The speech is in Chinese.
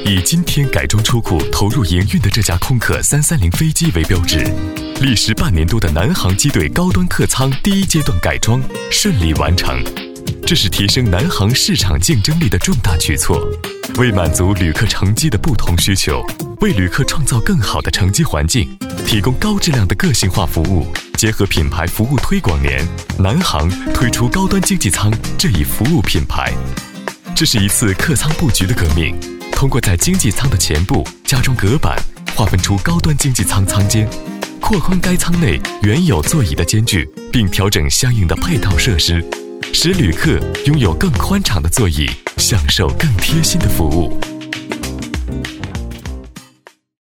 以今天改装出库投入营运的这架空客330飞机为标志，历时半年多的南航机队高端客舱第一阶段改装顺利完成。这是提升南航市场竞争力的重大举措，为满足旅客乘机的不同需求，为旅客创造更好的乘机环境，提供高质量的个性化服务。结合品牌服务推广年，南航推出高端经济舱这一服务品牌。这是一次客舱布局的革命，通过在经济舱的前部加装隔板，划分出高端经济舱舱间，扩宽该舱内原有座椅的间距，并调整相应的配套设施，使旅客拥有更宽敞的座椅，享受更贴心的服务。